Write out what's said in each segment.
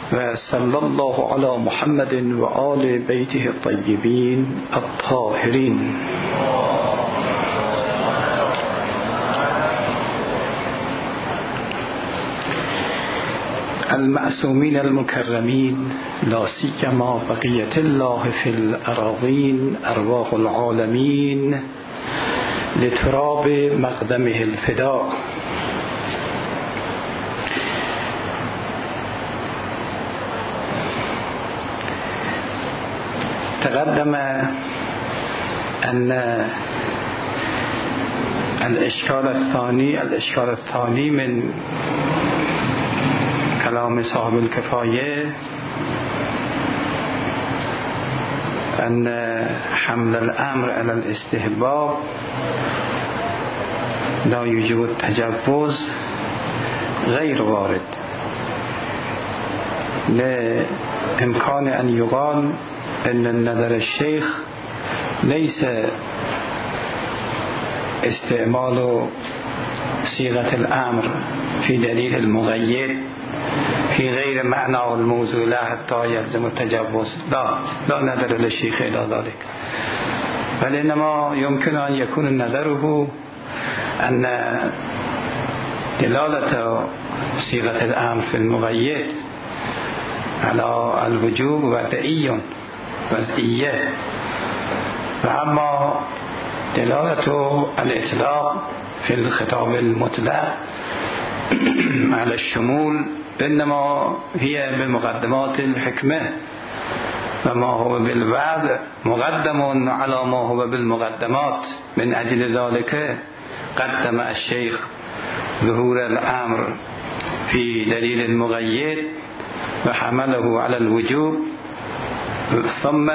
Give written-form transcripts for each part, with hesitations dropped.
و صلی الله علی محمد و آل بیته الطیبین الطاهرین. المعصومین المکرمین لا سیما بقیة الله فی الأراضین ارواح العالمین لتراب مقدمه الفداء. تقدم أن الإشكال الثاني من كلام صاحب الكفاية أن حمل الأمر على الاستحباب لا يوجب التجوز غير وارد، لإمكان أن يقال أن النظر الشيخ ليس استعمال صيغة الأمر في دليل المغير في غير معنى الموضوع لا حتى يلزم التجوز، لا نظر للشيخ إلى ذلك، بل إنما يمكن أن يكون نظره أن دلالة صيغة الأمر في المغير على الوجوب وضعية، وأما دلالة الإطلاق في الخطاب المطلق على الشمول إنما هي بمقدمات الحكمة، وما هو بالوعد مقدم على ما هو بالمقدمات. من أجل ذلك قدم الشيخ ظهور الأمر في دليل المغير وحمله على الوجوب، ثم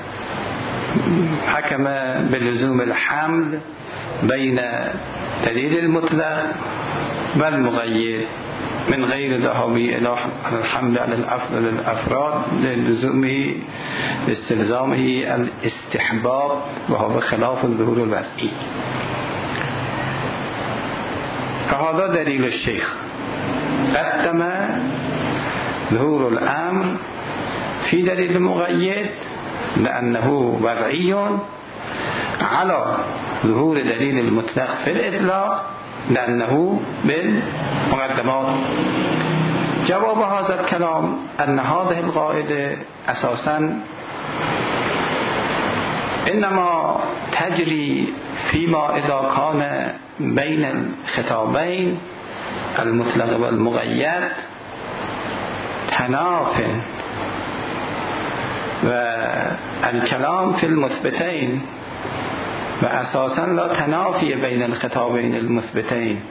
حكم بلزوم الحمل بين دليل المطلق والمغير من غير ذهاب إلى الحمل على الأفراد للزومه استلزامه الاستحباب، وهو خلاف الظهور الوضعي. فهذا دليل الشيخ، قدم ظهور الأمر في دليل المغير لأنه وضعي على ظهور دليل المطلق في الإطلاق لأنه بالمقدمات. جواب هذا الكلام أن هذه القاعدة أساسا إنما تجري فيما إذا كان بين الخطابين المطلق والمغير تناف، والكلام في المثبتين وأساسا لا تنافي بين الخطابين المثبتين،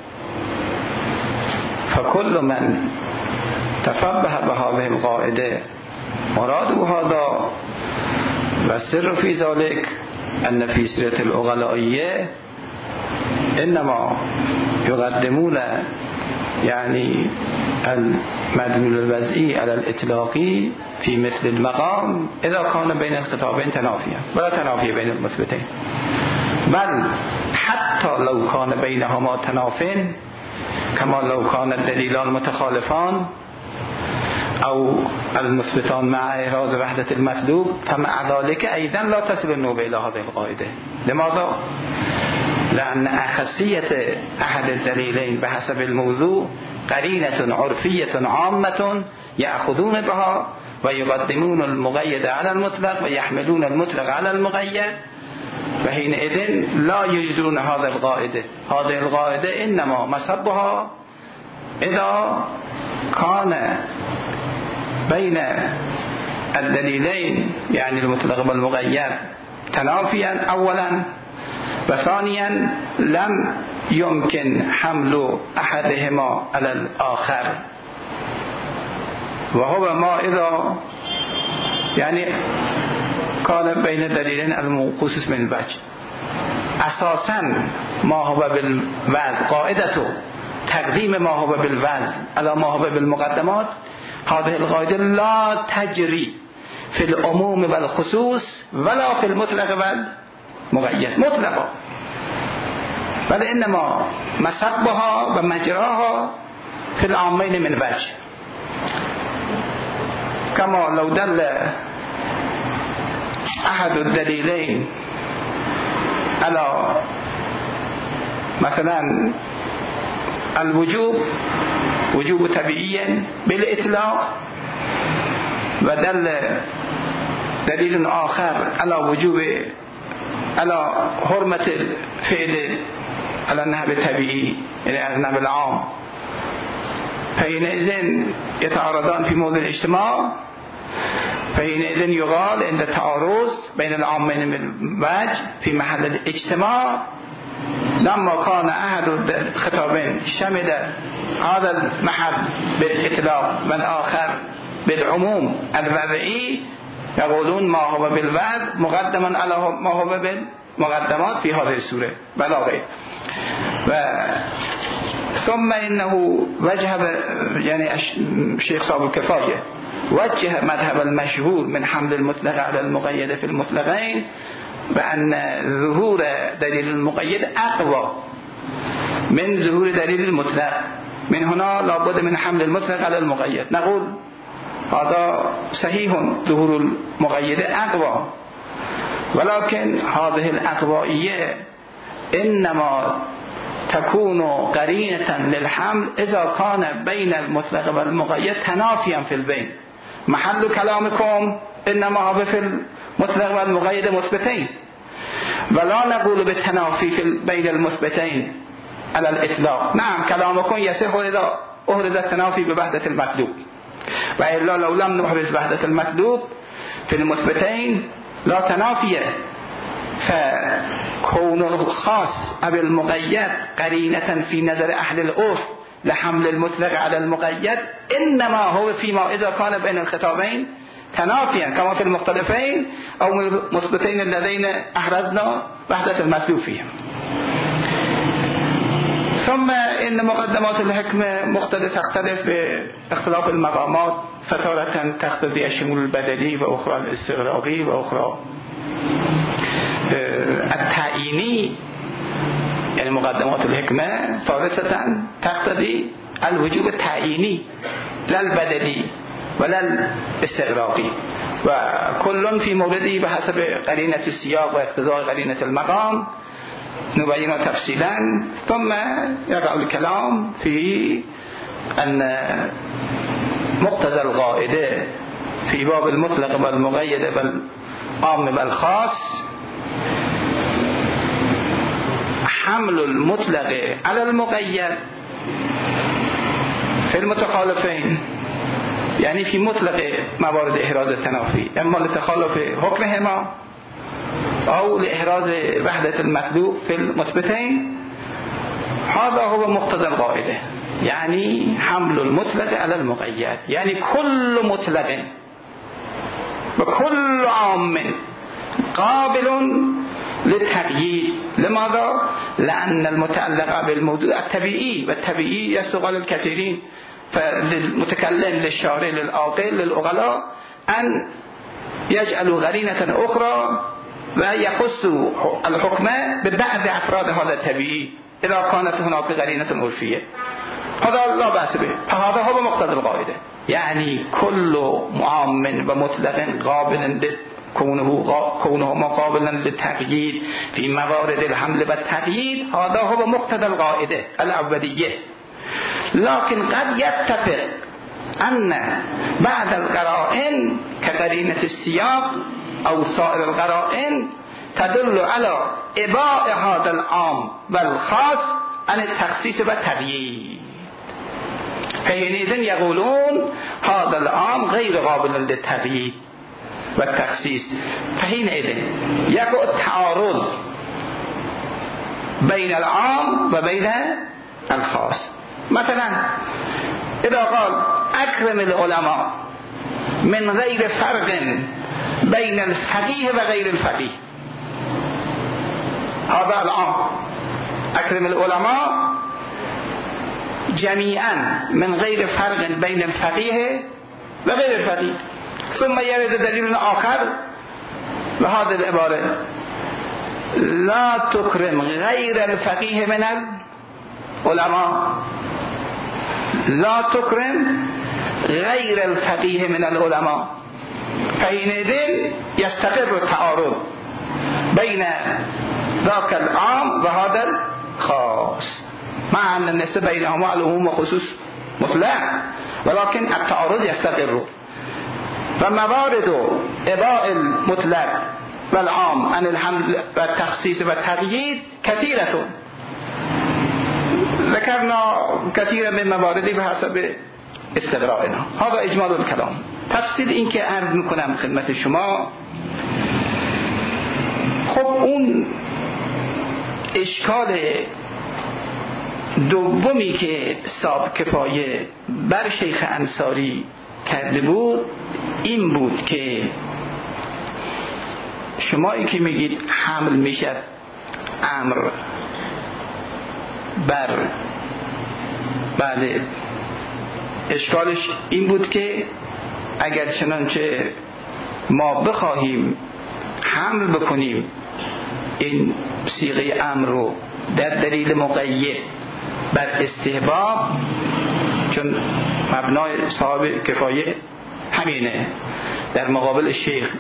فكل من تفبه بهذه القاعدة مراد هذا، والسر في ذلك أن في سيرة الأغلائية إنما يقدمون يعني المدلول الوضعي على الإطلاقي في مثل المقام إذا كان بين الخطابين تنافيا، ولا تنافي بين المثبتين، بل حتى لو كان بينهما تنافين كما لو كان الدليلان متخالفان أو المثبتان مع إحراز وحدة المطلوب، فمع ذلك أيضا لا تصل النوبة إلى هذه القاعدة. لماذا؟ لأن أخصية أحد الدليلين بحسب الموضوع قرينة عرفية عامة يأخذون بها ويقدمون المقيد على المطلق ويحملون المطلق على المقيد، وحينئذ لا يجدون هذه القاعدة. هذه القاعدة إنما مصبها إذا كان بين الدليلين يعني المطلق والمقيد تنافيا أولا، وثانيا لم يمكن حمل أحدهما على الآخر، وهو ما إذا يعني كان بين الدليلين المخصص من الوجه. أساسا ما هو بالوزن قاعدته تقديم ما هو بالوزن على ما هو بالمقدمات، هذه القاعدة لا تجري في العموم والخصوص ولا في المطلق والمقيد مطلقا، بل إنما مسبها ومجراها في العامين من وجه. كما لو دل أحد الدليلين على مثلا الوجوب وجوب طبيعي بالإطلاق، ودل دليل آخر على وجوب على حرمة الفعل على النحو الطبيعي يعني النحو العام، فحينئذ يتعارضان في موضع الاجتماع، فحينئذ يقال عند التعارض بين العامين بالوجه في محل الاجتماع لما كان أحد الخطابين شمل هذا المحل بالإطلاق والآخر بالعموم الوضعي، يقولون ما هو بالوضع مقدما على ما هو بالمقدمات في هذه السورة بلا غير. ثم إنه وجه يعني الشيخ صاحب الكفاية وجه مذهب المشهور من حمل المطلق على المقيد في المطلقين بأن ظهور دليل المقيد أقوى من ظهور دليل المطلق، من هنا لابد من حمل المطلق على المقيد. نقول هذا صحيح ظهور المقيد أقوى، ولكن هذه الأقوائية إنما تكون قرينة للحمل إذا كان بين المطلق والمقيد تنافيا في البين. محل كلامكم إنما هو في المطلق والمقيد مثبتين، ولا نقول بالتنافي بين المثبتين على الإطلاق. نعم كلامكم يصح إذا أهرز التنافي بوحدة المطلوب، وإلا لو لم نحرز وحدة المطلوب في المثبتين لا تنافي، فكون الخاص أو المقيد قرينة في نظر أهل العرف لحمل المطلق على المقيد إنما هو فيما إذا كان بين الخطابين تنافيا كما في المختلفين أو المثبتين الذين أحرزنا وحدة المطلوب فيهم. ثم إن مقدمات الحكمة مقتضى تختلف باختلاف المقامات، فتارة تقتضي الشمول البدني وأخرى الاستغراقي وأخرى التعييني، يعني مقدمات الحكمة ثالثة تقتضي الوجوب التعييني لا البدني ولا الاستغراقي، وكل في مورده بحسب قرينة السياق واقتضاء قرينة المقام نبين تفصيلا. ثم يقع الكلام في أن مقتضى القاعدة في باب المطلق والمقيد والعام والخاص حمل المطلق على المقيد في المتخالفين، يعني في مطلق موارد إحراز التنافي اما لتخالف حكمهما أو لإحراز وحدة المطلوب في المثبتين. هذا هو مقتضى القاعدة، يعني حمل المطلق على المقيد، يعني كل مطلق وكل عام قابل للتقييد. لماذا؟ لأن المتعلق بالموضوع الطبيعي، والطبيعي يستغل الكثيرين، فللمتكلم للشارع للعاقل للعقلاء أن يجعلوا قرينة أخرى ويخص الحكم ببعض أفراد هذا الطبيعي إذا كانت هناك قرينة عرفية، هذا لا بأس به. فهذا هو مقتضى القاعدة، يعني كل عام ومطلق قابل كونه قابلا للتقييد في موارد الحمل والتقييد، هذا هو مقتضى القاعدة الأولية. لكن قد يتفق أن بعض القرائن كقرينة السياق أو سائر القرائن تدل على إباء هذا العام والخاص عن التخصيص والتقييد، فحينئذ يقولون هذا العام غير قابل للتقييد والتخصيص، فحينئذ يقع التعارض بين العام وبين الخاص. مثلا إذا قال أكرم العلماء من غير فرق بين الفقيه وغير الفقيه، هذا العام، أكرم العلماء جميعا من غير فرق بين الفقيه وغير الفقيه. ثم يرد دليل آخر بهذه العبارة: لا تكرم غير الفقيه من العلماء، لا تكرم غیر الفقیه من العلماء فحینئذ یستقر التعارض بین ذاک العام و هذا الخاص مع ان النسبه بینهما العموم و خصوص مطلق ولكن التعارض يستقر و موارد اباء المطلق والعام عن الحمل و التخصیص و التقیید كثيرة ذكرنا كثيرا من مواردی بحسب استقرائنا. هذا اجمال الكلام. تفصیل این که عرض میکنم خدمت شما، خب اون اشکال دومی که صاحب کفایه بر شیخ انصاری کرده بود این بود که شمایی که میگید حمل میشد امر بر بله، اشکالش این بود که اگر چنانچه ما بخواهیم حمل بکنیم این صیغه امر رو در دلیل مقید بر استحباب، چون مبنای صاحب کفایه همینه، در مقابل شیخ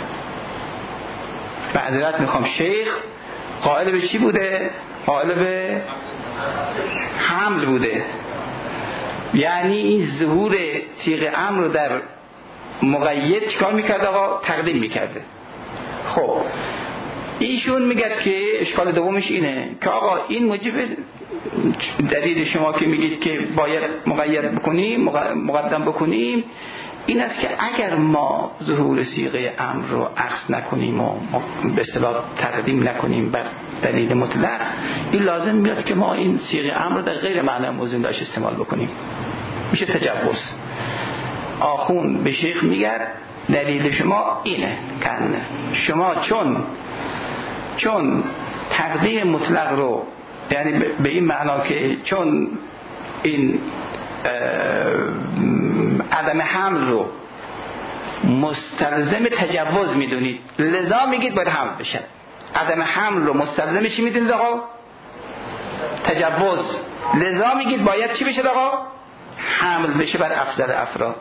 معذرت میخوام شیخ قائل به چی بوده؟ قائل به حمل بوده، یعنی این ظهور صیغه امر رو در مقید چکار میکرده آقا؟ تقدیم میکرده. خب ایشون میگه که اشکال دومش اینه که آقا این موجب دلیل شما که میگید که باید مقید بکنیم مقدم بکنیم این است که اگر ما ظهور صیغه امر رو عکس نکنیم و به اصطلاح تقدیم نکنیم بر دلیل مطلق، این لازم میاد که ما این صیغه امر رو در غیر معنی موزون داشت استعمال بکنیم، میشه تجوز. آخون به شیخ میگه دلیل شما اینه کنه شما چون تقدیم مطلق رو، یعنی به این معنا که چون این عدم حمل رو مستلزم تجوز میدونید لذا میگید باید حمل بشه. عدم حمل رو مستلزم چی میدونید آقا؟ تجوز. لذا میگید باید چی بشه آقا؟ حمل بشه بر افضل افراد.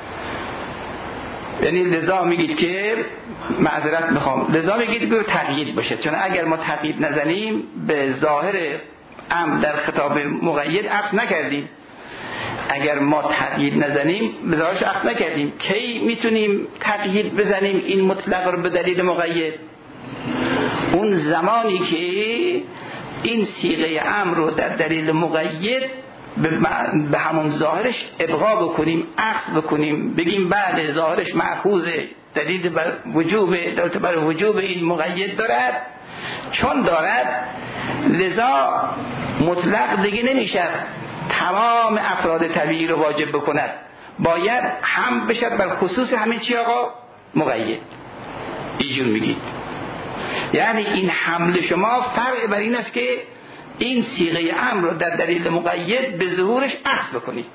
یعنی لذا میگید که معذرت میخوام، لذا میگید که تقیید باشه، چون اگر ما تقیید نزنیم به ظاهر امر در خطاب مقید عکس نکردیم، اگر ما تقیید نزنیم به ظاهرش عکس نکردیم، کی میتونیم تقیید بزنیم این مطلق رو به دلیل مقید؟ اون زمانی که این صیغه امر رو در دلیل مقید به همون ظاهرش ابقا بکنیم، عکس بکنیم، بگیم بعد ظاهرش مأخوذه، دلیل بر وجوب این مقید دارد، چون دارد لذا مطلق دیگه نمیشه تمام افراد طبیعی رو واجب بکند، باید هم بشد بر خصوص همین چی آقا؟ مقید. اینجور میگید، یعنی این حمل شما فرق بر این است که این صیغه امر رو در دلیل مقید به ظهورش عکس بکنید.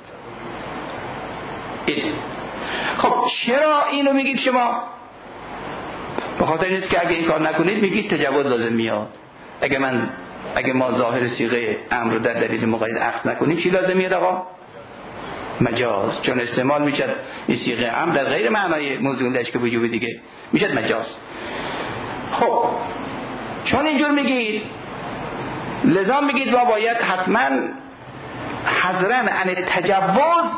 خب چرا اینو میگید شما؟ به خاطر این است که اگه این کار نکنید میگید تجوز لازم میاد. اگه ما ظاهر صیغه امر رو در دلیل مقید عکس نکنیم چی لازم میاد آقا؟ مجاز، چون استعمال میشد این صیغه امر در غیر معنای موضوع داشت که وجوب دیگه میشد مجاز. خب چون اینجور میگید لذا میگید ما باید حتما حذرن عن تجوز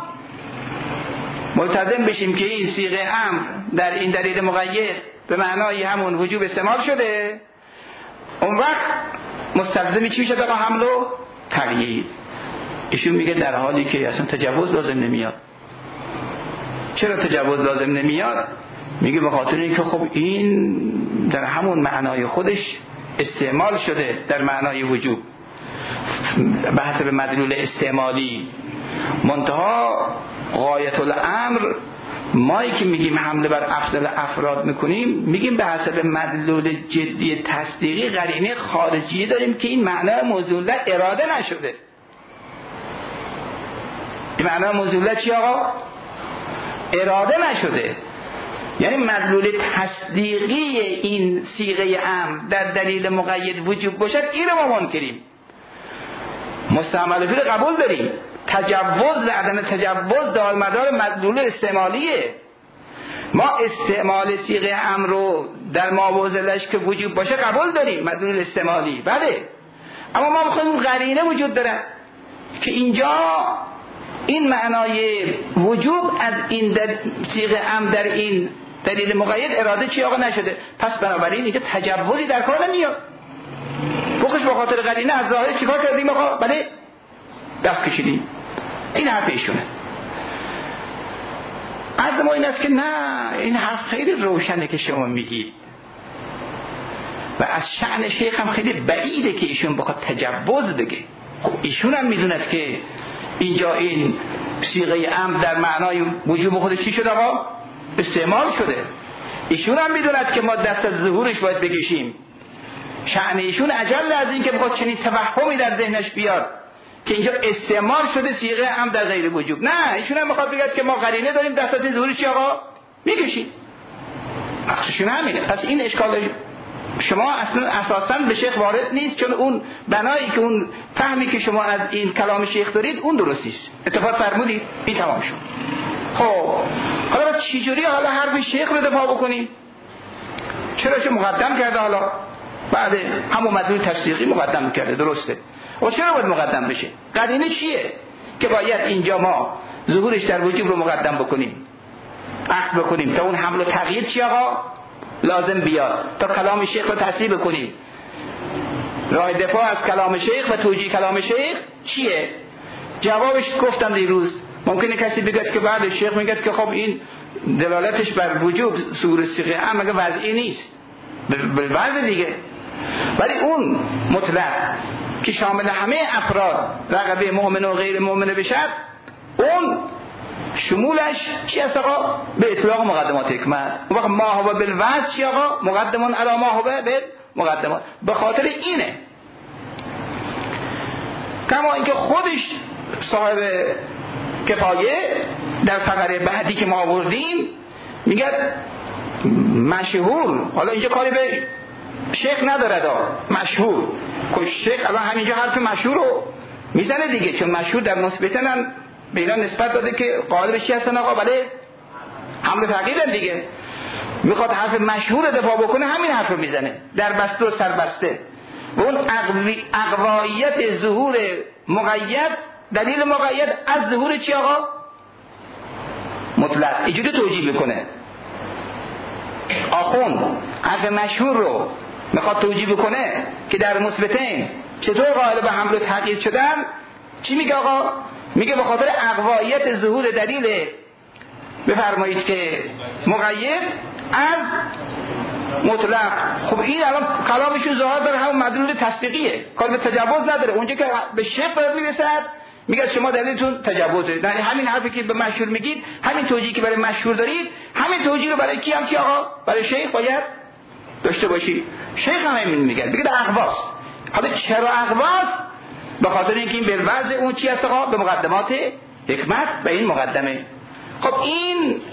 ملتزم بشیم که این صیغه امر در این دلیل مقید به معنای همون وجوب استعمال شده، اون وقت مستلزمی چی شده با حمل و تقیید. ایشون میگه در حالی که اصلا تجوز لازم نمیاد. چرا تجوز لازم نمیاد؟ میگه به خاطر اینکه خب این در همون معنای خودش استعمال شده در معنای وجوب به حسب مدلول استعمالی، منتها غایت الامر مایی که میگیم حمله بر افضل افراد میکنیم میگیم به حسب مدلول جدی تصدیقی قرینه خارجی داریم که این معنای موضوع اراده نشده. این معنای موضوع چی آقا؟ اراده نشده. یعنی مدلول تصدیقی این صیغه امر در دلیل مقید وجوب باشد این رو ما منکریم، مستعمل فی رو قبول داریم، تجوز عدم تجوز دارمدار مدلول استعمالیه. ما استعمال صیغه امر رو در ماوزلش که وجود باشه قبول داریم، مدلول استعمالی، بله، اما ما میخوایم قرینه وجود داره که اینجا این معنای وجوب از این صیغه امر در این دلیل مقید اراده چی آقا نشده، پس بنابراین اینجا تجوزی در کار نمیاد. بخش به خاطر قرینه از ظاهر چیکار کردیم آقا؟ بله دست کشیدیم. این حرف ایشونه. عرض ما این است که نه، این حرف خیلی روشنه که شما میگید و از شأن شیخ هم خیلی بعیده که ایشون بخواد تجوز بگه. خب ایشون هم میدوند که اینجا این صیغه امر در معنای وجوب خودش چی شده آقا؟ استعمال شده. ایشون هم میدوند که ما دست از ظهورش باید بکشیم. شأن ایشون اجل از این که بخواد چنین توهمی در ذهنش بیاد که اینجا استعمال شده صیغه امر در غیر وجوب. نه، ایشون هم میخواد بگه که ما قرینه داریم دست از ظهورش چی آقا؟ میکشیم. مقصودشون همینه. پس این اشکال شما اصلا اساساً به شیخ وارد نیست، چون اون بنایی که اون فهمی که شما از این کلام شیخ دارید اون درست نیست. اتفاق فرمودید این تمام شد. خب حالا چجوری حالا حرف شیخ رو دفاع بکنیم؟ چرا چه مقدم کرده؟ حالا بعد همون مدلول تصدیقی مقدم کرده، درسته. و چرا باید مقدم بشه؟ قرینه چیه که باید اینجا ما ظهورش در وجوب رو مقدم بکنیم، عقد بکنیم تا اون حمل و تغییر چی آقا لازم بیاد، تا کلام شیخ رو تصحیح بکنیم. راه دفاع از کلام شیخ و توجیه کلام شیخ چیه؟ جوابش گفتم دیروز. ممکنه کسی بگه که بعد شیخ میگه که خب این دلالتش بر وجوب ظهور صیغه امر مگه وضعی نیست؟ بالوضع دیگه. ولی اون مطلق که شامل همه افراد رقبه مؤمن و غیر مؤمن بشد، اون شمولش چی است آقا؟ به اطلاق مقدمات حکمت. اون وقت ما هو بالوضع چی آقا؟ مقدمون علی ما هو بالمقدمات. به خاطر اینه کما اینکه خودش صاحب کفایه در فقره بعدی که ما آوردیم میگه مشهور، حالا اینجا کاری به شیخ نداره مشهور که شیخ الان همینجا حرف مشهور رو میزنه دیگه، چون مشهور در مثبتن هم به اینا نسبت داده که قائل به چی هستن آقا؟ بله حمل تغییرن دیگه. میخواد حرف مشهور رو دفاع بکنه، همین حرف رو میزنه در بسته و سربسته. و اون اقوایت ظهور مقید، دلیل مقید از ظهور چی آقا؟ مطلق. اینجوری توجیه بکنه. آخون حرف مشهور رو میخواد توجیه بکنه که در مثبتین چطور قائل به حمل و تغییر شدن. چی میگه آقا؟ میگه به خاطر اقوایت ظهور دلیل بفرمایید که مقید از مطلق. خب این الان کلامشون ظاهر داره همون مدلول تصدیقیه، کار به تجوز نداره. اونجا که به شیخ داره میرسد میگه شما دلیلتون تجوزه. یعنی همین حرفی که به مشهور میگید، همین توجیهی که برای مشهور دارید، همین توجیه رو برای کی هم کی آقا؟ برای شیخ باید داشته باشی. شیخ هم همین میگه، میگه اقواس. حالا چرا اقواس؟ به خاطر اینکه این بالوضع اون چی هست آقا؟ به مقدمات حکمت به این مقدمه. خب این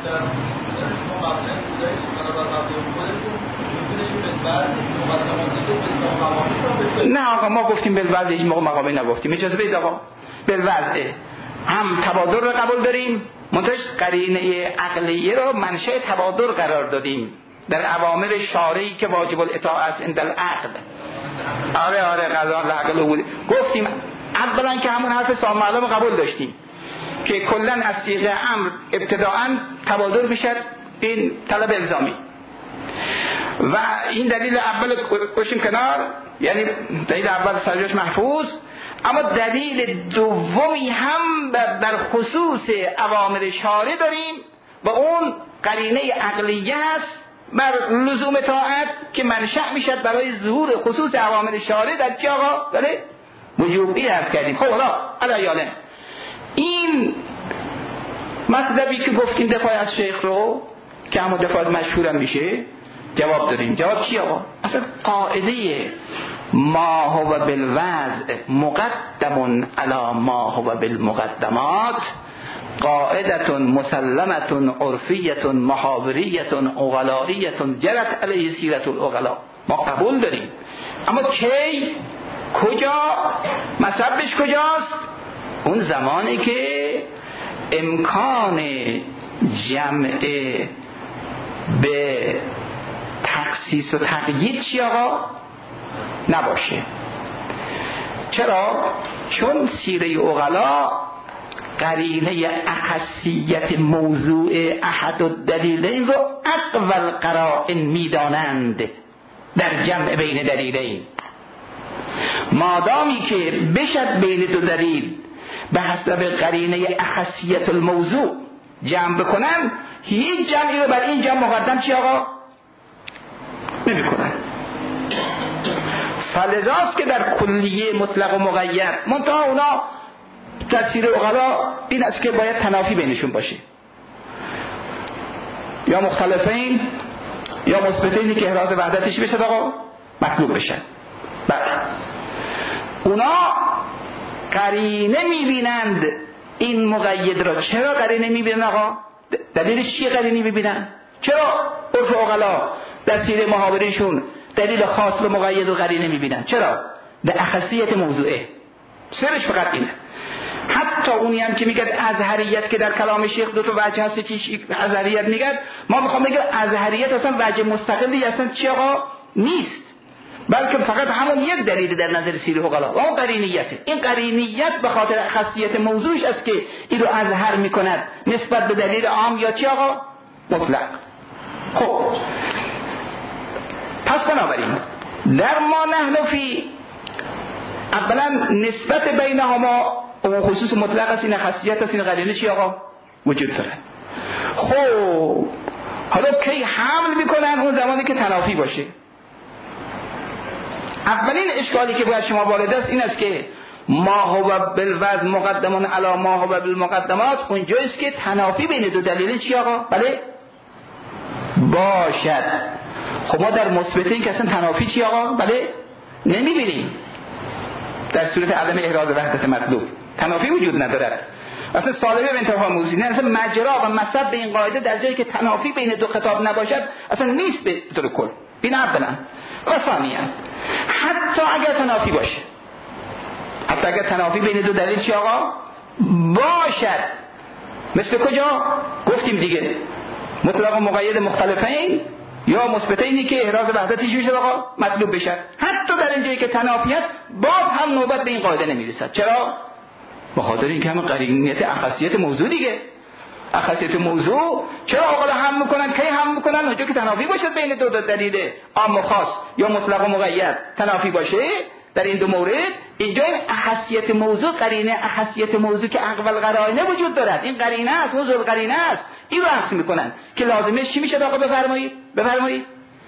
نه آقا ما گفتیم بالوضع، هیچ موقع مقامی نگفتیم. اجازه بدید آقا، بالوضع هم تبادر رو قبول داریم، منتهش قرینه عقلیه رو منشأ تبادر قرار دادیم در اوامر شارعی که واجب الاطاعه است عند العقل. آره قضا العقل بود. گفتیم اولا که همون حرف سامعلم قبول داشتیم که کلا از صیغه امر ابتداءً تبادر بشد، این طلب الزامی و این دلیل اول کشیم کنار، یعنی دلیل اول سرجاش محفوظ. اما دلیل دومی هم در خصوص اوامر شارع داریم و اون قرینه عقلیه است بر لزوم طاعت که منشأ میشد برای ظهور خصوص اوامر شارع در چه آقا؟ بله وجوبی عرض کردیم. خب حالا علایالم این مطلبی که گفتیم دفاع از شیخ رو که همون دفاع مشهورم میشه، جواب داریم. جواب چی آقا؟ اصلا قاعده ما هو بالوضع مقدم علی ما هو بالمقدمات قاعدة مسلمة عرفیة محاوریة عقلائیة جرت علیه سیرت العقلاء. ما قبول داریم، اما کی، کجا، مذهبش کجاست؟ اون زمانی که امکان جمع به تخصیص و تقیید چی آقا؟ نباشه. چرا؟ چون سیره عقلا قرینه اخصیت موضوع احد الدلیلین رو اقوال قرائن میدانند در جمع بین دلیلین. مادامی که بشد بین دو دلیل به حسب قرینه اخصیت الموضوع جمع بکنن، هیچ جمعی رو بر این جمع مقدم چی آقا؟ نمی کنن. فلذاست که در کلیه مطلق و مقید منتها اونا تفسیر عقلا این است که باید تنافی بینشون باشه، یا مختلفین یا مثبتینی که احراز وحدتش بشه آقا مطلوب بشن. بله اونا قرینه میبینند این مقید را. چرا قرینه میبینن آقا؟ دلیلش چیه قرینه میبینن؟ چرا عرف عقلا در سیره محاورهشون دلیل خاص و مقید و قرینه میبینن؟ چرا؟ در اخصیت موضوعه. سرش فقط اینه. حتی اونی هم که میگه ازهریت که در کلام شیخ دو تا وجه هست که ازهریت میگه، ما میخوام بگم ازهریت اصلا وجه مستقلی اصلا چی آقا نیست، بلکه فقط همون یک دلیل در نظر سیره عقلا و اون قرینیته. این قرینیت به خاطر خاصیت موضوعش است که این رو ازهر میکند نسبت به دلیل عام یا چی آقا مطلق. خب پس بنابراین در ما نحن فی اولا نسبت بینهما اون خصوص مطلق است، این خاصیت است، این قرینه چی آقا وجود داره. خب حالا کی حمل میکنن؟ اون زمانی که تنافی باشه. اولین اشکالی که باید شما وارد است این است که ما هو بالوزن مقدمون علی ما هو بالمقدمات، اونجاییست که تنافی بین دو دلیل چی آقا؟ بله باشد. خب ما در مثبتین که اصلا تنافی چی آقا؟ بله نمیبینیم. در صورت عدم احراز وحدت مطلوب تنافی وجود ندارد. اصلا سالبه به انتفاع موضوعی نه، اصلا مجرا و مصب به این قاعده در جایی که تنافی بین دو خطاب نباشد اصلا نیست به طور کل. این اولا. و ثانیا حتی اگر تنافی باشه، حتی اگر تنافی بین دو دلیل چی آقا باشد، مثل کجا گفتیم دیگه مطلق و مقید مختلفین یا مثبتینی که احراز وحدتش بشه آقا مطلوب بشه، حتی در این جایی که تنافی است باز هم نوبت به این قاعده نمیرسد. چرا؟ به خاطر اینکه همه قرینیت اخصیت موضوع دیگه. اخصیت موضوع چرا آقا هم میکنن؟ کی هم میکنن؟ اونجا که تنافی باشه بین دو دلیل عام و خاص یا مطلق و مقید تنافی باشه. در این دو مورد اینجا این اخصیت موضوع قرینه اخصیت موضوع که اقوال قرائنه وجود دارد، این قرینه است، حضور قرینه است، این رو عکس میکنن که لازمش چی میشه آقا؟ بفرمایید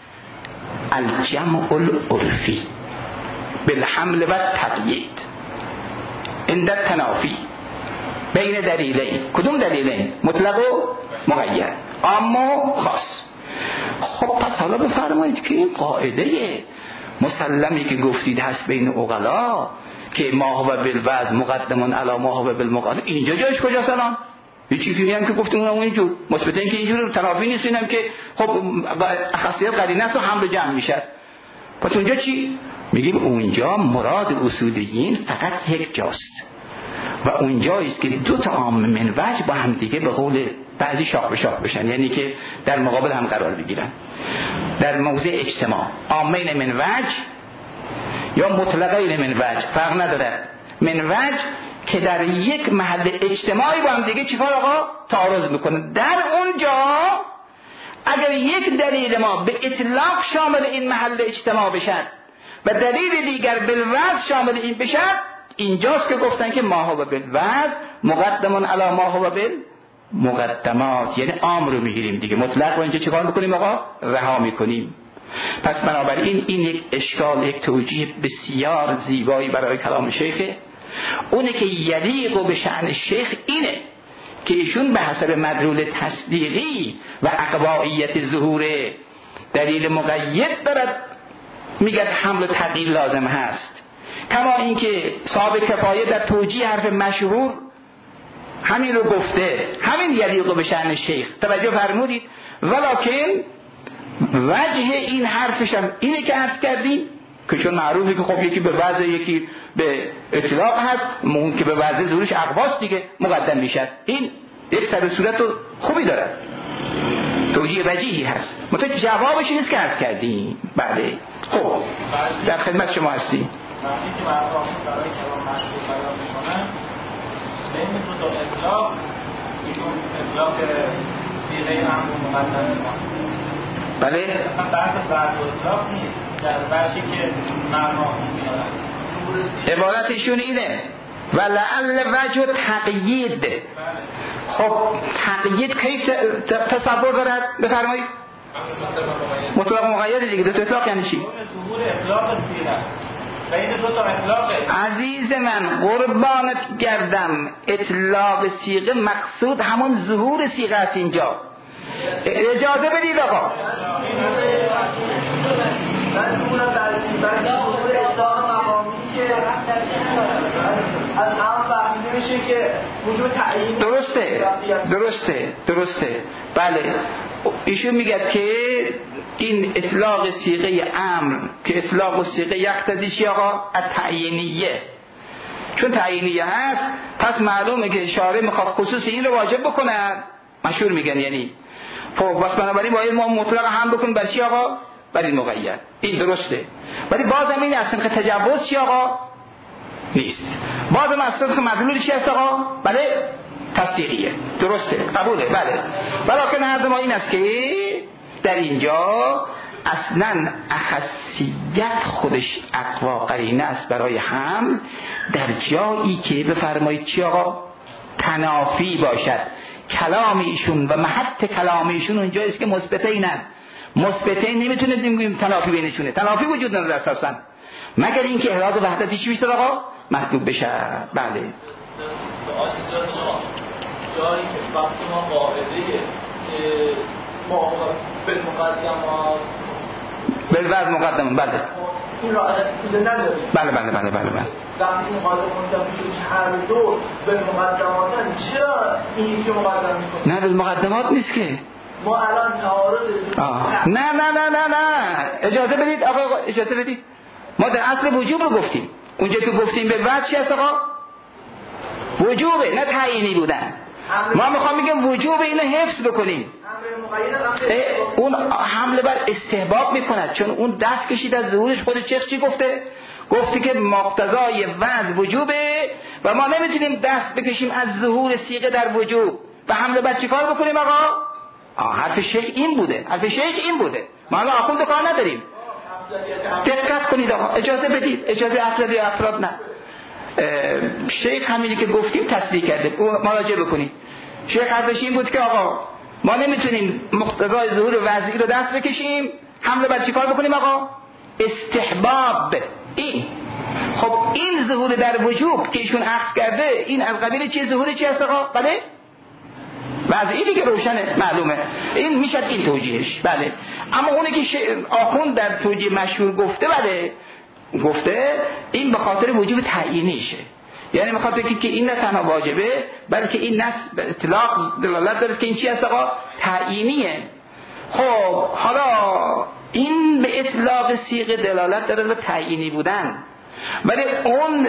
الجمع العرفی بالحمل و تقیید عند التنافی بین دلیلین. کدوم دلیلین؟ مطلق و مقید، عام و خاص. خب پس حالا بفرمایید که این قاعده مسلمی که گفتید هست بین عقلا که ما هو بالوزن مقدمون علی ما هو بالمقابل، اینجا جایش کجاست الان؟ هیچ چیزی هم که گفتیم اون اینجور مثبتین که اینجور تنافی نیست، اینم که خب خاصیت قرینه است و حمل جمع میشه. پس اونجا چی میگیم؟ اونجا مراد اصولیین فقط یک جاست و اونجاییست که دو تا عام من وجه با هم دیگه به قول بعضی شاخ به شاخ بشن، یعنی که در مقابل هم قرار بگیرن در موضع اجتماع. عامین من وجه یا مطلقین من وجه فرق نداره، من وجه که در یک محل اجتماعی با هم دیگه چیکار آقا؟ تعارض میکنه. در اونجا اگر یک دلیل ما به اطلاق شامل این محل اجتماع بشد و دلیل دیگر بالوزن شامل این بشد، اینجاست که گفتن که ما هو بالوزن مقدمون علی ما هو بالمقدمات، یعنی عام رو میگیریم دیگه، مطلق رو اینجا چیکار میکنیم آقا؟ رها میکنیم. پس بنابراین این یک اشکال، یک توجیه بسیار زیبایی برای کلام شیخه. اونه که یلیق و به شأن شیخ اینه که ایشون به حسب مدلول تصدیقی و اقوائیت ظهور دلیل مقید دارد میگه حمل و تقیید لازم هست، کما اینکه صاحب کفایه در توجیه حرف مشهور همین رو گفته، همین یلیق و به شأن شیخ. توجه فرمودید؟ ولکن وجه این حرفش هم اینه که عرض کردیم که چون معروفه که خب یکی به وضع یکی به اطلاق هست، اون که به وضع ظهورش اقواست دیگه مقدم میشد. این یک سر صورت خوبی داره، توجیه وجیهی هست. متوجه جوابش نیست که عرض کردیم. بله خب در خدمت شما هستیم. وقتی که مردم برای کلام مشهور بیان میکنن بین دو تا اطلاق، ایشون اطلاق دیگه امر مقدم میکنن. بله بحث بعد اطلاق نیست در بخشی که معنا میارن. عبارتشون اینه ولعل وجه تقیید. خب تقیید کیف تصور دارد؟ بفرمایید. مطلق مقید دیگه. دو تا اطلاق یعنی چی؟ ظهور اطلاق سیره بین دو تا اطلاقه. عزیز من قربانت گردم، اطلاق صیغه مقصود همون ظهور صیغه است. اینجا اجازه بدید آقا. درسته. بله ایشون میگه که این اطلاق صیغه امر که اطلاق صیغه یقتضی چی آقا؟ التعیینیه. چون تعیینیه هست پس معلومه که شارع میخواد خصوص این رو واجب بکنه. مشهور میگن یعنی خب بس بنابراین باید ما مطلق هم بکنیم بر چی آقا؟ بر این مقید. این درسته. ولی بازم این اصلا که تجوز چی آقا؟ نیست. بازم اصلا که مدلول چی هست آقا؟ بله تصدیقیه. درسته قبوله. بله ولیکن حرف ما این است که در اینجا اصلا اخصیت خودش اقوا قرینه است برای حمل در جایی که بفرمایید چی آقا؟ تنافی باشد. کلام ایشون و محط کلام ایشون اونجایی است که مثبتینن. مثبتین نمیتونه بگیم تنافی بینشونه. تنافی وجود نداره اساسا مگر اینکه احراز وحدتی چی بشه آقا؟ مطلوب بشه. بله جایی که وقتی ما قاعده ما بالمقدمات بالوضع مقدم بله این را عدد نداریم. بله وقتی مقدمات میشه که هر دو بالمقدماتن چرا این که مقدم میکنه؟ نه بالمقدمات نیست که ما الان تعارض نه اجازه بدید آقا اجازه بدید. ما در اصل وجوب رو گفتیم. اونجا که گفتیم به وضع چی هست آقا؟ وجوبه نه تعیینی بودن. ما میخوام بگم وجوب اینو حفظ بکنیم. اون حمله بر استحباب میکند چون اون دست کشید از ظهورش. خودش چی گفته؟ گفتی که مقتضای وضع وجوبه و ما نمیتونیم دست بکشیم از ظهور صیغه در وجوب و حمله بر چی کار بکنیم آقا؟ حرف شیخ این بوده. ما الان آخوند کار نداریم. دقت کنید آقا اجازه بدید. اجازه افرادی افراد نه. شیخ همینی که گفتیم تصدیق کرده. مراجعه بکنید. شیخ حرفش این بود که آقا ما نمیتونیم مقتضای ظهور وضعی رو دست بکشیم. حمله بر چی کار بکنیم آقا؟ استحباب. این خب این ظهور در وجوب که ایشون عکس کرده این از قبیل چی ظهور چی هست آقا؟ بله وضعی دیگه روشنه معلومه. این میشد این توجیهش. بله اما اونی که آخوند در توجیه مشهور گفته بله گفته این به خاطر وجوب تعیینیشه. یعنی میخواد بگه که این نه تنها واجبه بلکه این نص به اطلاق دلالت داره که این چی هست آقا؟ تعیینیه. خب حالا این به اطلاق صیغه دلالت داره به تعیینی بودن ولی اون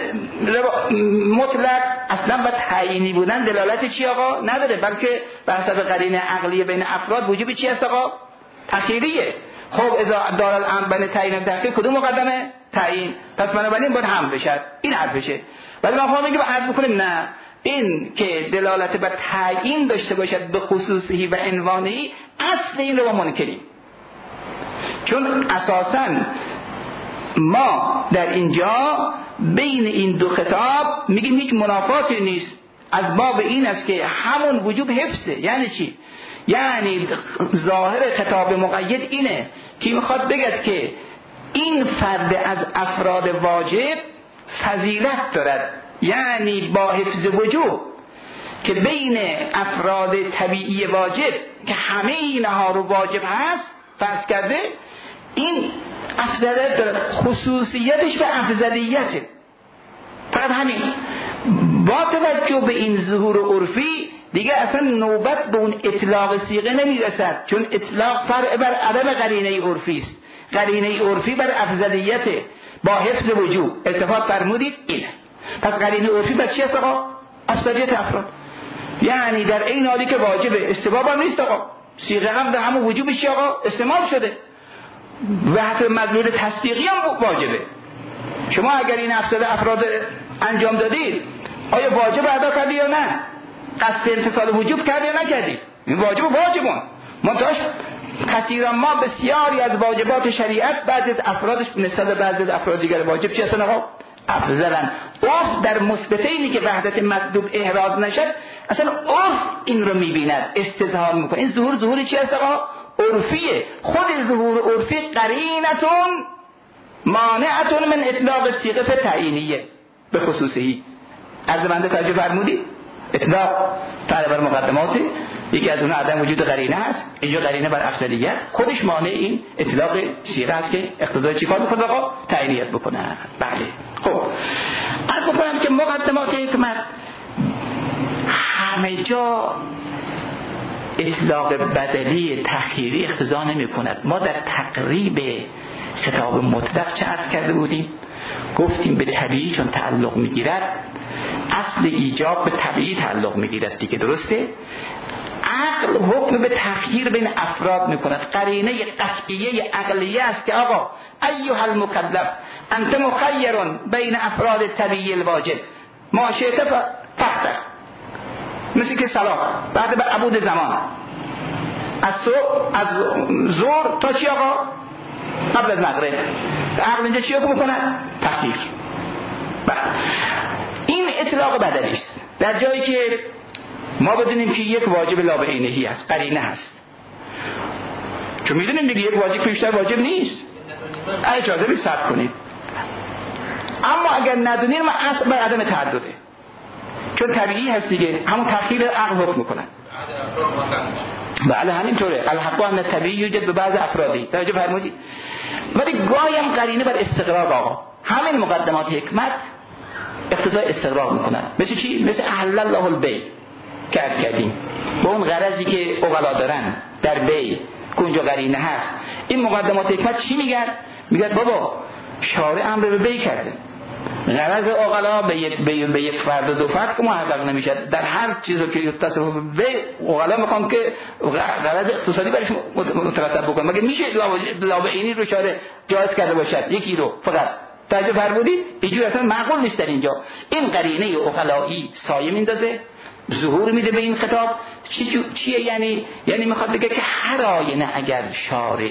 مطلق اصلا به تعیینی بودن دلالت چی آقا؟ نداره بلکه به حسب قرینه عقلیه بین افراد وجوب چی هست آقا؟ تخیریه. خب اذا دار الامر بین تعیین و تخییر کدوم مقدمه؟ تعیین. پس بنابراین باید هم بشه. این حرفشه. ولی ما خواهم میگه عرض بکنیم نه این که دلالت بر تعیین داشته باشد به خصوصی و عنوانی اصل این رو منکریم. چون اساساً ما در اینجا بین این دو خطاب میگیم هیچ منافاتی نیست. از باب این است که همون وجوب حفظه. یعنی چی؟ یعنی ظاهر خطاب مقید اینه که میخواد بگه که این فرد از افراد واجب فضیلت دارد. یعنی با حفظ وجوب که بین افراد طبیعی واجب که همه اینها رو واجب هست فرض کرده این افضلیت دارد. خصوصیتش به افضلیته. فقط همین. با توجه به این ظهور عرفی دیگه اصلا نوبت به اون اطلاق صیغه نمیرسد چون اطلاق فرع بر عدم قرینه عرفی است. قرینه عرفی بر افضلیته. با حفظ وجوب التفات فرمودید اینه. پس قرینه عرفی بس چی است آقا؟ افضلیت افراد. یعنی در این حالی که واجب استباب هم نیست آقا، صیغه هم در همون وجوبش آقا استعمال شده و حتی مدلول تصدیقی هم واجبه. شما اگر این افراد انجام دادید آیا واجب ادا کردی یا نه؟ قصد امتثال وجوب کردی یا نکردی؟ این واجبون منتهاش کثیرا ما بسیاری از واجبات شریعت بعضی از افرادش نسبت به بعضی از افراد دیگر واجب چی هستن آقا؟ افضلن. عرف در مثبت اینی که وحدت مطلوب احراز نشد، اصلا عرف این رو میبیند، استظهار میکنه. این ظهور چی هست آقا؟ عرفیه. خود ظهور عرفی قرینتون مانعتون من اطلاق صیغه تعیینیه به خصوصی. از بنده توجه فرمودید؟ اطلاق بر مقدماتی یکی از اون عدم وجود قرینه هست، اینجا قرینه بر افضلیت خودش مانع این اطلاق صیغه است که اقتضای چیکار میکنه آقا؟ تعیینیت بکنه. بله. خب عرض بکنم که مقدمات حکمت همه جا اطلاق بدلی تخییری اقتضا نمی کند. ما در تقریب خطاب مطلق چه عرض کرده بودیم؟ گفتیم به طبیعی چون تعلق میگیرد، اصل ایجاب به طبیعی تعلق میگیرد دیگه، درسته؟ عقل حکم به تخییر بین افراد میکند. قرینه قطعیه عقلیه است که آقا ایها المکلف انت مخیر بین افراد طبیعی الواجب ما شئت فاختر. مثل که صلاح بعد بر عبود زمان از ظهر تا چی آقا؟ قبل از مغرب. عقل اینجا چی حکم میکنه؟ تخییر. این اطلاق بدلی است در جایی که ما بدونیم که یک واجب لابعینهی است، قرینه هست. چون میدونیم دیگه یک واجب بیشتر واجب نیست، اجازه بدید صبر کنید. اما اگر ندونیم ما اصل بر عدم تعدده، چون طبیعی هست دیگه، همون تخییر عقل حکم میکنن. بله همینطوره. الحق ان طبیعی یوجد به بعض افرادی. توجه فرمودید؟ ولی گاهی هم قرینه بر استقرار آقا. همین مقدمات حکمت اقتضای استقرار میکنن. مثل چی؟ مثل احل الله البیع کردیم با اون غرضی که عقلا دارن در بیع که اونجا قرینه هست. این مقدمات حکمت چی میگن؟ میگن بابا شارع امر به بیع کرده، غرض عقلا به یک فرد و دو فرد که محقق نمیشه. در هر چیزی که یتصف به بیع عقلا میخوان که غرض اقتصادی برش مترتب بکنن. مگه میشه لابعینی رو شارع جایز کرده باشد یکی رو فقط؟ توجه فرمودید؟ اینجوری اصلا معقول نیست. در اینجا این قرینه عقلایی سایه میندازه، ظهور میده به این خطاب. چیه یعنی میخواد بگه که هر آینه اگر شارع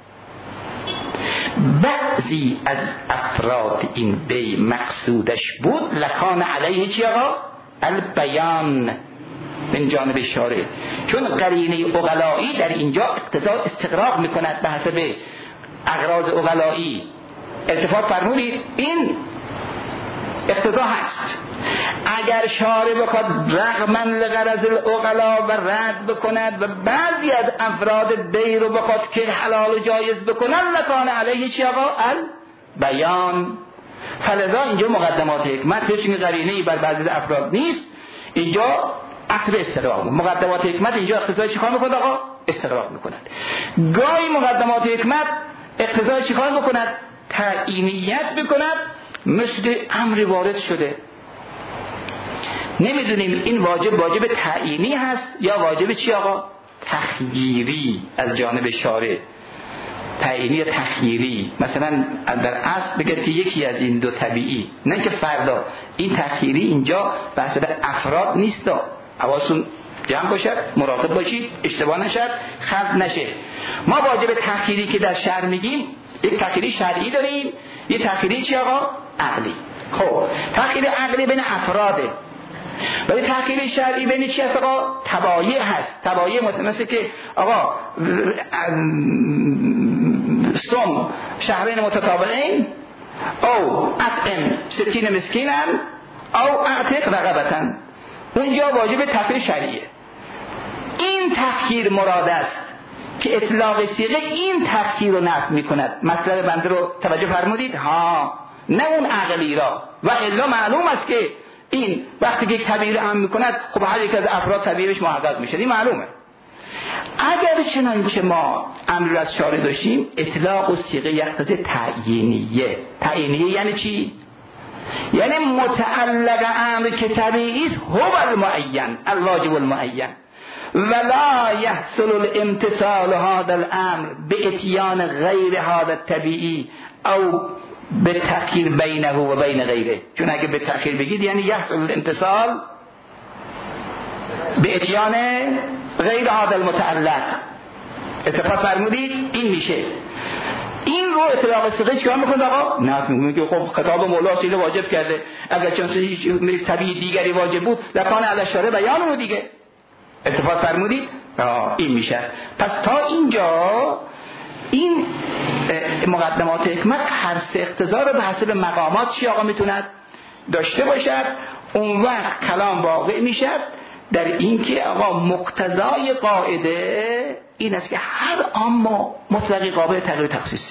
بعضی از افراد این بی مقصودش بود لکان علیه چی آقا؟ البیان من جانب شارع. چون قرینه عقلایی در اینجا اقتضا استقراق میکند به حسب اغراض عقلایی. التفات فرمودید؟ این اقتضا هست. اگر شارع بخواد رغما لغرض العقلا و رد بکند و بعضی از افراد بی رو بخواد که حلال و جایز بکنن لکان علیه چی آقا؟ البیان. فلذا اینجا مقدمات حکمت هیچ قرینه‌ای بر بعضی از افراد نیست. اینجا اصل استقراق. مقدمات حکمت اینجا اقتضای چیکار میکنه آقا؟ استقراق میکنند. گاهی مقدمات حکمت اقتضای چیکار میکند؟ تعیینیت میکند. مثل امری وارد شده، نمیدونیم این واجب تعیینی هست یا واجب چی آقا؟ تخییری از جانب شارع. تعیینی یا تخییری. مثلا در اصل بگید که یکی از این دو طبیعی، نه که فردا. این تخییری اینجا بحث در افراد نیست. حواستون جمع باشد، مراقب باشید، اشتباه نشد، خلط نشه. ما واجب تخییری که در شرع میگیم یک تخییری شرعی داریم، یک تخییری چی آقا؟ عقلی. خب تخییر عقلی بین افراده، ولی تخییر شرعی بین چی هست آقا؟ تبایع هست. تبایع مثل که آقا صوم شهرین متتابعین او اطعم 60 مسکینا او اعتق رقبة. اونجا واجب تخییر شرعیه. این تخییر مراد است که اطلاق صیغه این تخییر رو نفی میکند. مطلب بنده رو توجه فرمودید؟ ها، نه اون عقلی را. و الا معلوم است که این وقتی که یک طبیعی رو هم میکند، خب هر یک از افراد طبیعیش محقق میشه، این معلومه. اگر چنانچه ما امر از شارع داشتیم، اطلاق و صیغه یقتضی تعیینیه. تعیینیه یعنی چی؟ یعنی متعلق امر که طبیعی است هو المعین الواجب المعین ولا يحصل الامتثال هذا الامر باتيان غیر هذا الطبیعی او به تأخیر بینه و بین غیره. چون اگه به تأخیر بگید یعنی یحصل الامتثال به اتیان غیر هذا المتعلق. اتفاق فرمودید این میشه. این رو اطلاق صیغه چیکار میکنه آقا؟ نه میگه خب خطاب مولا صیغه واجب کرده، اگر چنانچه هیچ طبیعی دیگری واجب بود لکان علی الشارع بیان رو دیگه. اتفاق فرمودید؟ این میشه. پس تا اینجا این مقدمات حکمت هر سه اقتضا رو به حسب مقامات چی آقا میتوند داشته باشد. اون وقت کلام واقع میشد در این که آقا مقتضای قاعده این است که هر عام مطلقی قابل تغییر تخصیصه.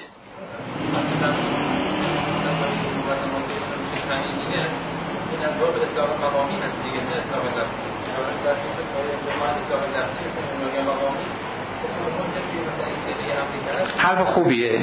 حرف خوبیه.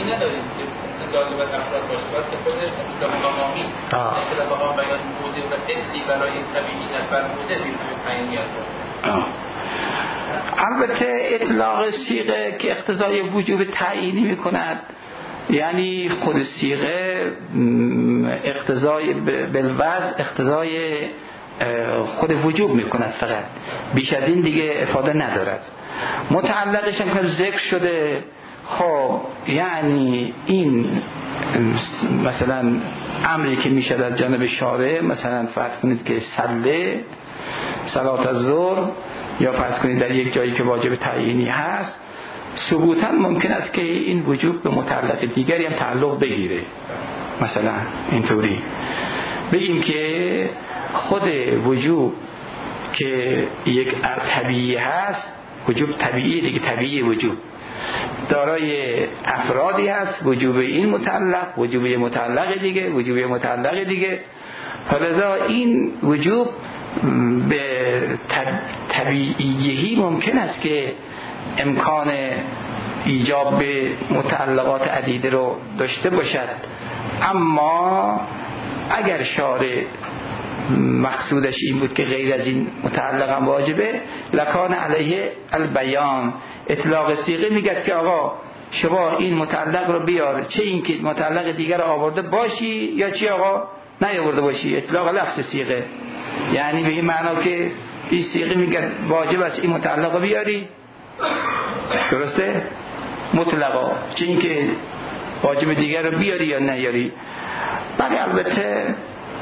البته اطلاق صیغه که اقتضای وجوب تعیینی میکند، یعنی خود صیغه اقتضای بالوضع اقتضای خود وجوب میکند، فقط بیش از این دیگه افاده ندارد. متعلقش هم که ذکر شده، خب یعنی این مثلا امری که میشد از جانب شارع، مثلا فرض کنید که صلات الظهر، یا فرض کنید در یک جایی که واجب تعیینی هست، ثبوتا ممکن است که این وجوب به متعلق دیگری هم تعلق بگیره. مثلا اینطوری بگیم که خود وجوب که یک طبیعی هست، وجوب طبیعی دیگه، طبیعی وجوب دارای افرادی هست، وجوب این متعلق، وجوب متعلق دیگه، وجوب متعلق دیگه. فلذا این وجوب به طبیعیهی ممکن است که امکان ایجاب به متعلقات عدیده رو داشته باشد، اما اگر شارع مقصودش این بود که غیر از این متعلق هم واجبه، لکان علیه البیان. اطلاق صیغه میگه که آقا شما این متعلق رو بیار، چه این که متعلق دیگر رو آورده باشی یا چی آقا نیاورده باشی. اطلاق لفظ صیغه یعنی به این معنا که این صیغه میگه واجب است این متعلق رو بیاری، درسته؟ مطلقا، چه این که واجب دیگر رو بیاری یا نیاری. بله البته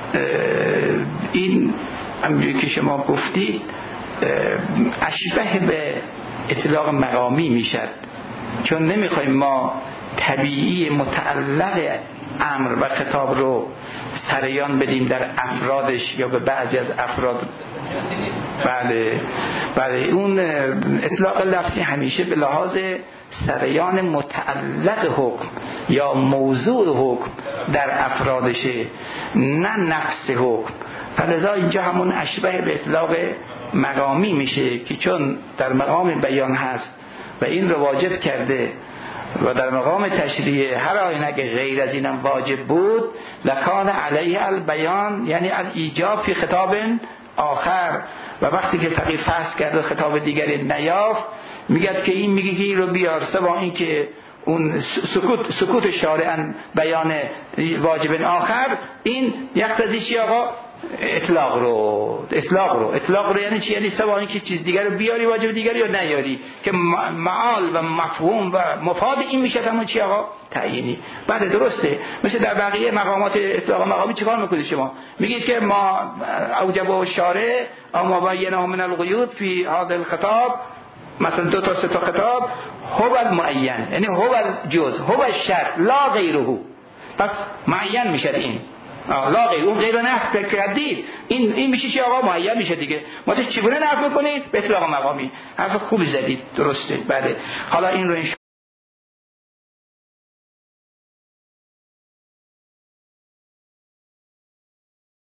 این همونجوری که شما گفتید اشبه به اطلاق مقامی میشد، چون نمیخوایم ما طبیعی متعلق امر و خطاب رو سریان بدیم در افرادش یا به بعضی از افراد. بله اون اطلاق لفظی همیشه به لحاظ سریان متعلق حکم یا موضوع حکم در افرادشه، نه نفس حکم. فلذا اینجا همون اشبه به اطلاق مقامی میشه که چون در مقام بیان هست و این رو واجب کرده و در مقام تشریع هر آینه اگه غیر از اینم واجب بود، لکان علیه البیان یعنی الایجاب فی خطاب آخر. و وقتی که فقیه فحص کرده خطاب دیگری نیافت، میگه که این میگه که این رو بیار، سوا این که اون سکوت شارعاً بیان واجب آخر، این یقتضی چی آقا؟ اطلاق رو یعنی چی؟ یعنی سوا این که چیز دیگر رو بیاری واجب دیگری یا نیاری، که معال و مفهوم و مفاد این میشه همون چی آقا؟ تعیینی. بله درسته. مثل در بقیه مقامات اطلاق مقامی چیکار میکنید شما؟ میگید که ما اوجب و شارع اما بینه من القیود فی هذا الخطاب، مثلا 2 تا 3 تا خطاب، هو المعین یعنی هو الجز هو الشرط لا غیره. پس معین میشه این، لا غیر، اون غیر نفس کردید، این میشه چی آقا؟ معین میشه دیگه. ما چگونه نفس میکنید؟ به اطلاق مقامی. حرف خوبی زدید، درسته. بله حالا این رو